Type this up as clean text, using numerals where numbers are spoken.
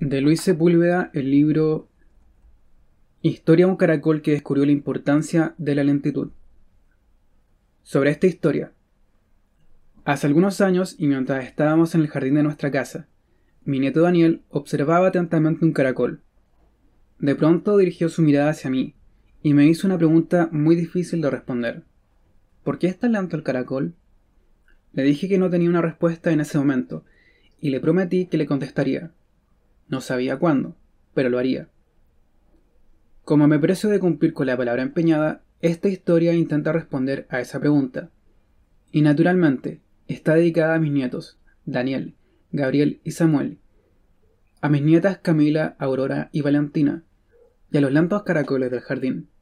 De Luis Sepúlveda, el libro Historia de un caracol que descubrió la importancia de la lentitud. Sobre esta historia. Hace algunos años, y mientras estábamos en el jardín de nuestra casa, mi nieto Daniel observaba atentamente un caracol. De pronto dirigió su mirada hacia mí, y me hizo una pregunta muy difícil de responder. ¿Por qué es tan lento el caracol? Le dije que no tenía una respuesta en ese momento, y le prometí que le contestaría. No sabía cuándo, pero lo haría. Como me precio de cumplir con la palabra empeñada, esta historia intenta responder a esa pregunta. Y naturalmente, está dedicada a mis nietos, Daniel, Gabriel y Samuel, a mis nietas Camila, Aurora y Valentina, y a los lentos caracoles del jardín.